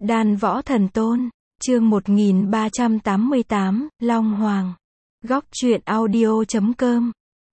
Đan võ thần tôn, chương 1388, Long Hoàng. Góc truyện audio.com.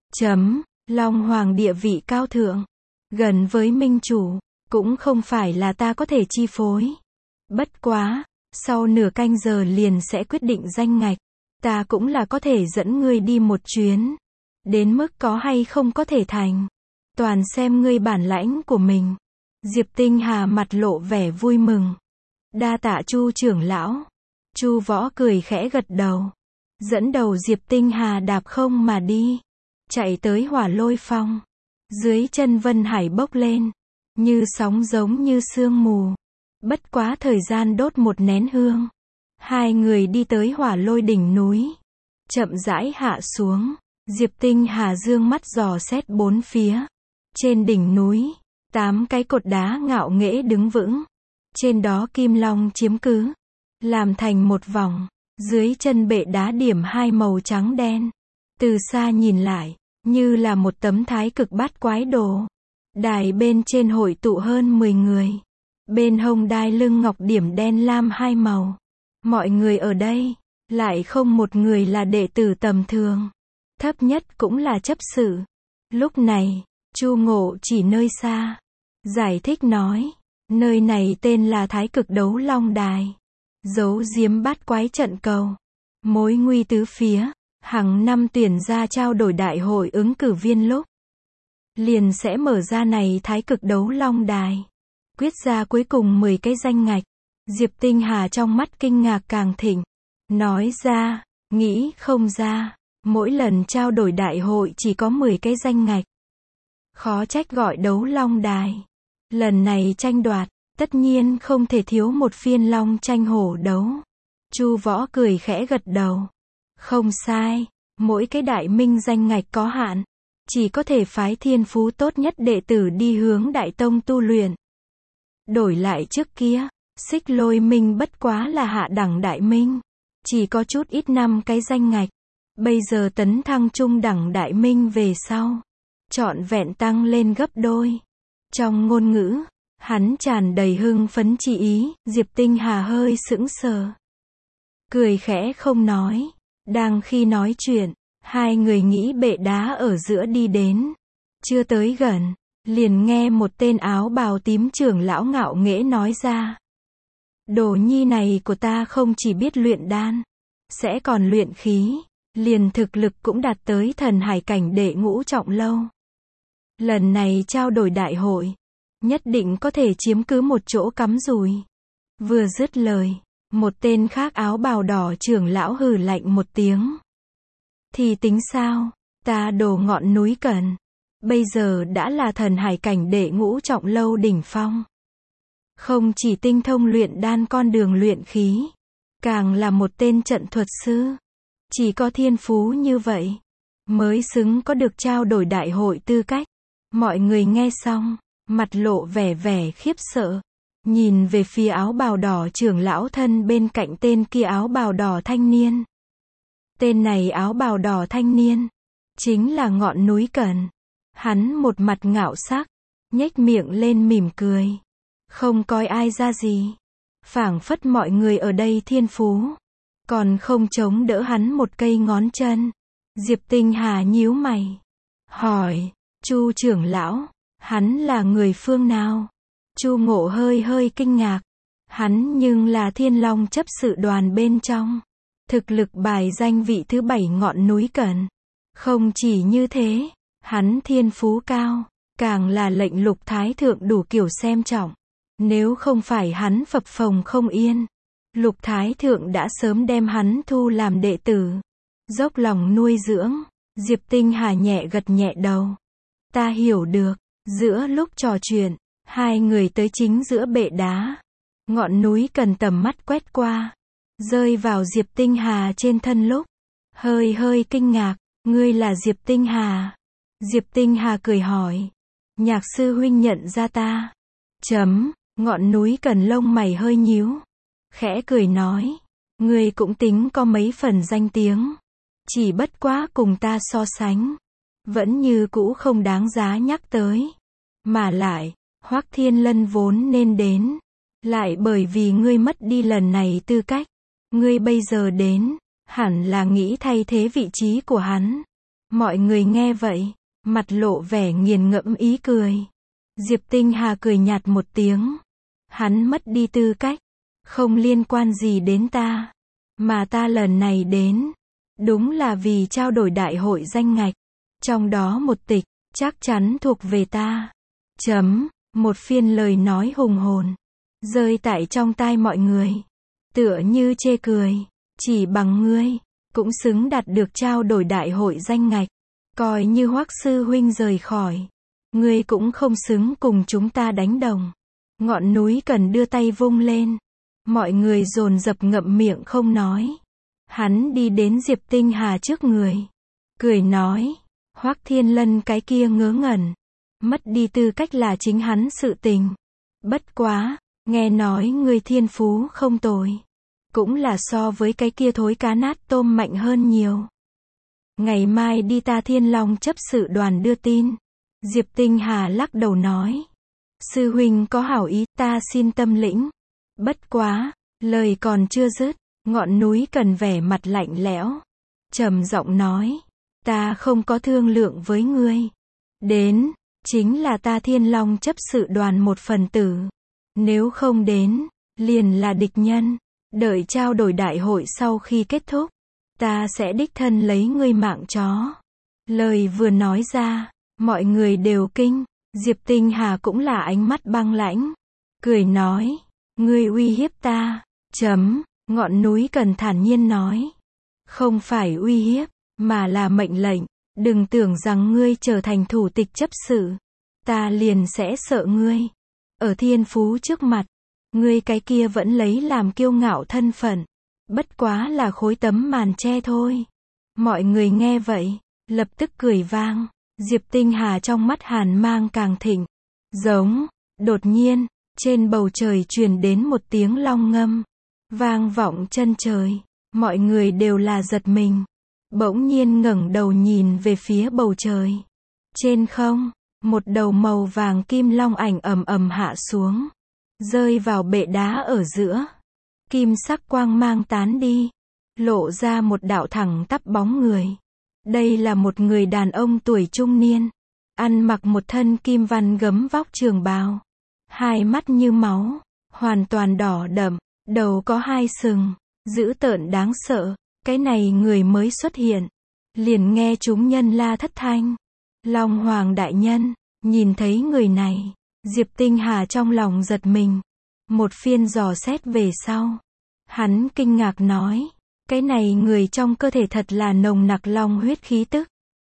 Long Hoàng địa vị cao thượng, gần với minh chủ, cũng không phải là ta có thể chi phối. Bất quá, sau nửa canh giờ liền sẽ quyết định danh ngạch, ta cũng là có thể dẫn ngươi đi một chuyến. Đến mức có hay không có thể thành, toàn xem ngươi bản lãnh của mình. Diệp Tinh Hà mặt lộ vẻ vui mừng. Đa tạ Chu trưởng lão. Chu Võ cười khẽ gật đầu, dẫn đầu Diệp Tinh Hà đạp không mà đi, chạy tới Hỏa Lôi Phong. Dưới chân Vân Hải bốc lên, như sóng giống như sương mù. Bất quá thời gian đốt một nén hương, hai người đi tới Hỏa Lôi đỉnh núi, chậm rãi hạ xuống. Diệp Tinh Hà dương mắt dò xét bốn phía. Trên đỉnh núi, 8 cái cột đá ngạo nghễ đứng vững. Trên đó kim long chiếm cứ, làm thành một vòng. Dưới chân bệ đá điểm hai màu trắng đen. Từ xa nhìn lại, như là một tấm thái cực bát quái đồ. Đài bên trên hội tụ hơn 10 người. Bên hông đai lưng ngọc điểm đen lam hai màu. Mọi người ở đây, lại không một người là đệ tử tầm thường. Thấp nhất cũng là chấp sự. Lúc này, Chu Ngộ chỉ nơi xa, giải thích nói, nơi này tên là Thái Cực Đấu Long Đài, giấu giếm bát quái trận cầu, mối nguy tứ phía. Hàng năm tuyển ra trao đổi đại hội ứng cử viên lúc, liền sẽ mở ra này Thái Cực Đấu Long Đài, quyết ra cuối cùng 10 cái danh ngạch. Diệp Tinh Hà trong mắt kinh ngạc càng thịnh, nói ra, nghĩ không ra, mỗi lần trao đổi đại hội chỉ có 10 cái danh ngạch. Khó trách gọi Đấu Long Đài. Lần này tranh đoạt, tất nhiên không thể thiếu một phiên long tranh hổ đấu. Chu Võ cười khẽ gật đầu. Không sai, mỗi cái đại minh danh ngạch có hạn, chỉ có thể phái thiên phú tốt nhất đệ tử đi hướng đại tông tu luyện. Đổi lại trước kia, Xích Lôi Minh bất quá là hạ đẳng đại minh, chỉ có chút ít 5 cái danh ngạch. Bây giờ tấn thăng trung đẳng đại minh về sau, trọn vẹn tăng lên gấp đôi. Trong ngôn ngữ, hắn tràn đầy hưng phấn chi ý. Diệp Tinh Hà hơi sững sờ, cười khẽ không nói. Đang khi nói chuyện, hai người nghĩ bệ đá ở giữa đi đến. Chưa tới gần, liền nghe một tên áo bào tím trưởng lão ngạo nghễ nói ra. Đồ nhi này của ta không chỉ biết luyện đan, sẽ còn luyện khí, liền thực lực cũng đạt tới thần hải cảnh đệ ngũ trọng lâu. Lần này trao đổi đại hội, nhất định có thể chiếm cứ một chỗ cắm rùi. Vừa dứt lời, một tên khác áo bào đỏ trưởng lão hừ lạnh một tiếng. Thì tính sao, ta Đồ Ngọn Núi Cần, bây giờ đã là thần hải cảnh đệ ngũ trọng lâu đỉnh phong. Không chỉ tinh thông luyện đan con đường luyện khí, càng là một tên trận thuật sư. Chỉ có thiên phú như vậy, mới xứng có được trao đổi đại hội tư cách. Mọi người nghe xong, mặt lộ vẻ khiếp sợ. Nhìn về phía áo bào đỏ trưởng lão thân bên cạnh tên kia áo bào đỏ thanh niên. Tên này áo bào đỏ thanh niên, chính là Ngọn Núi Cần. Hắn một mặt ngạo sắc, nhếch miệng lên mỉm cười. Không coi ai ra gì. Phảng phất mọi người ở đây thiên phú, còn không chống đỡ hắn một cây ngón chân. Diệp Tinh Hà nhíu mày, hỏi, Chu trưởng lão, hắn là người phương nào? Chu Ngộ hơi kinh ngạc. Hắn nhưng là Thiên Long chấp sự đoàn bên trong, thực lực bài danh vị thứ 7 Ngọn Núi Cần. Không chỉ như thế, hắn thiên phú cao, càng là lệnh Lục Thái thượng đủ kiểu xem trọng. Nếu không phải hắn phập phồng không yên, Lục Thái thượng đã sớm đem hắn thu làm đệ tử, dốc lòng nuôi dưỡng. Diệp Tinh Hà nhẹ gật nhẹ đầu. Ta hiểu được. Giữa lúc trò chuyện, hai người tới chính giữa bệ đá. Ngọn Núi Cần tầm mắt quét qua, rơi vào Diệp Tinh Hà trên thân lúc, hơi kinh ngạc. Ngươi là Diệp Tinh Hà? Diệp Tinh Hà cười hỏi. Nhạc sư huynh nhận ra ta? Ngọn Núi Cần lông mày hơi nhíu, khẽ cười nói. Ngươi cũng tính có mấy phần danh tiếng, chỉ bất quá cùng ta so sánh, vẫn như cũ không đáng giá nhắc tới. Mà lại, Hoắc Thiên Lân vốn nên đến, lại bởi vì ngươi mất đi lần này tư cách. Ngươi bây giờ đến, hẳn là nghĩ thay thế vị trí của hắn. Mọi người nghe vậy, mặt lộ vẻ nghiền ngẫm ý cười. Diệp Tinh Hà cười nhạt một tiếng. Hắn mất đi tư cách, không liên quan gì đến ta. Mà ta lần này đến, đúng là vì trao đổi đại hội danh ngạch. Trong đó một tịch, chắc chắn thuộc về ta. Một phiên lời nói hùng hồn, rơi tại trong tai mọi người. Tựa như chê cười, chỉ bằng ngươi, cũng xứng đạt được trao đổi đại hội danh ngạch. Coi như Hoắc sư huynh rời khỏi, ngươi cũng không xứng cùng chúng ta đánh đồng. Ngọn núi cần đưa tay vung lên. Mọi người dồn dập ngậm miệng không nói. Hắn đi đến Diệp Tinh Hà trước người, cười nói, Hoắc Thiên Lân cái kia ngớ ngẩn. Mất đi tư cách là chính hắn sự tình. Bất quá, nghe nói ngươi thiên phú không tồi. Cũng là so với cái kia thối cá nát tôm mạnh hơn nhiều. Ngày mai đi ta Thiên Long chấp sự đoàn đưa tin. Diệp Tinh Hà lắc đầu nói. Sư huynh có hảo ý, ta xin tâm lĩnh. Bất quá, lời còn chưa dứt, ngọn núi cần vẻ mặt lạnh lẽo. Trầm giọng nói, ta không có thương lượng với ngươi. Đến, chính là ta Thiên Long chấp sự đoàn một phần tử. Nếu không đến, liền là địch nhân. Đợi trao đổi đại hội sau khi kết thúc, ta sẽ đích thân lấy ngươi mạng chó. Lời vừa nói ra, mọi người đều kinh. Diệp Tinh Hà cũng là ánh mắt băng lãnh. Cười nói, ngươi uy hiếp ta. Ngọn núi cần thản nhiên nói. Không phải uy hiếp, mà là mệnh lệnh. Đừng tưởng rằng ngươi trở thành thủ tịch chấp sự, ta liền sẽ sợ ngươi. Ở thiên phú trước mặt, ngươi cái kia vẫn lấy làm kiêu ngạo thân phận. Bất quá là khối tấm màn che thôi. Mọi người nghe vậy, lập tức cười vang. Diệp Tinh Hà trong mắt hàn mang càng thịnh. Đột nhiên, trên bầu trời truyền đến một tiếng long ngâm. Vang vọng chân trời. Mọi người đều là giật mình. Bỗng nhiên ngẩng đầu nhìn về phía bầu trời. Trên không, một đầu màu vàng kim long ảnh ầm ầm hạ xuống. Rơi vào bệ đá ở giữa. Kim sắc quang mang tán đi. Lộ ra một đạo thẳng tắp bóng người. Đây là một người đàn ông tuổi trung niên. Ăn mặc một thân kim văn gấm vóc trường bào. Hai mắt như máu. Hoàn toàn đỏ đậm. Đầu có hai sừng. Dữ tợn đáng sợ. Cái này người mới xuất hiện. Liền nghe chúng nhân la thất thanh. Long Hoàng đại nhân. Nhìn thấy người này. Diệp Tinh Hà trong lòng giật mình. Một phiên dò xét về sau. Hắn kinh ngạc nói. Cái này người trong cơ thể thật là nồng nặc long huyết khí tức.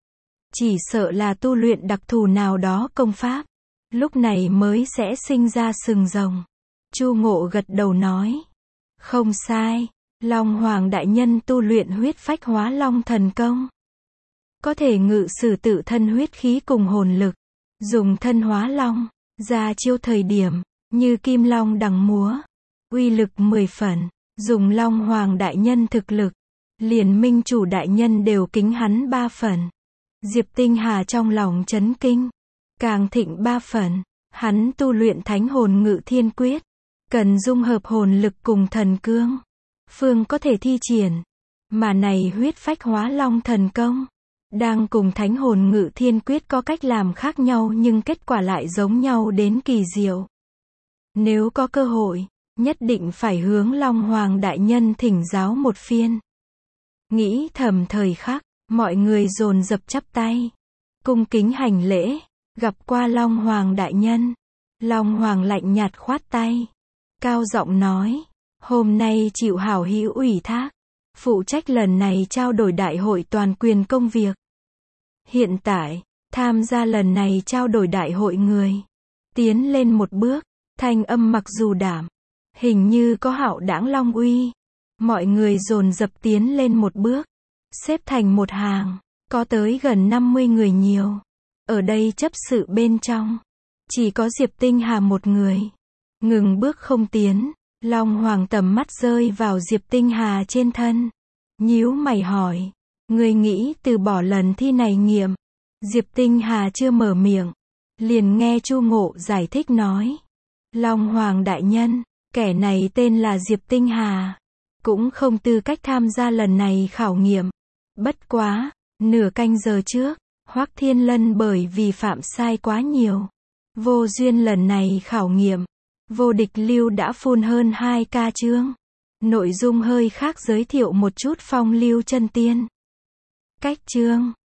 Chỉ sợ là tu luyện đặc thù nào đó công pháp. Lúc này mới sẽ sinh ra sừng rồng. Chu Ngộ gật đầu nói. Không sai. Long Hoàng đại nhân tu luyện huyết phách hóa long thần công. Có thể ngự sử tự thân huyết khí cùng hồn lực. Dùng thân hóa long. Ra chiêu thời điểm. Như kim long đằng múa. Uy lực 10 phần. Dùng Long Hoàng đại nhân thực lực. Liền minh chủ đại nhân đều kính hắn 3 phần. Diệp Tinh Hà trong lòng chấn kinh. Càng thịnh 3 phần. Hắn tu luyện thánh hồn ngự thiên quyết. Cần dung hợp hồn lực cùng thần cương. Phương có thể thi triển. Mà này huyết phách hóa long thần công. Đang cùng thánh hồn ngự thiên quyết có cách làm khác nhau nhưng kết quả lại giống nhau đến kỳ diệu. Nếu có cơ hội, nhất định phải hướng Long Hoàng đại nhân thỉnh giáo một phiên. Nghĩ thầm thời khắc, mọi người dồn dập chắp tay. Cung kính hành lễ, gặp qua Long Hoàng đại nhân. Long Hoàng lạnh nhạt khoát tay. Cao giọng nói, hôm nay chịu hảo hữu ủy thác. Phụ trách lần này trao đổi đại hội toàn quyền công việc. Hiện tại, tham gia lần này trao đổi đại hội người. Tiến lên một bước, thanh âm mặc dù đảm. Hình như có hạo đãng long uy. Mọi người dồn dập tiến lên một bước. Xếp thành một hàng. Có tới gần 50 người nhiều. Ở đây chấp sự bên trong. Chỉ có Diệp Tinh Hà một người. Ngừng bước không tiến. Long Hoàng tầm mắt rơi vào Diệp Tinh Hà trên thân. Nhíu mày hỏi. Người nghĩ từ bỏ lần thi này nghiệm. Diệp Tinh Hà chưa mở miệng. Liền nghe Chu Ngộ giải thích nói. Long Hoàng đại nhân. Kẻ này tên là Diệp Tinh Hà. Cũng không tư cách tham gia lần này khảo nghiệm. Bất quá, nửa canh giờ trước, Hoắc Thiên Lân bởi vì phạm sai quá nhiều. Vô duyên lần này khảo nghiệm. Vô địch lưu đã phun hơn 2k chương. Nội dung hơi khác, giới thiệu một chút phong lưu chân tiên. Cách chương.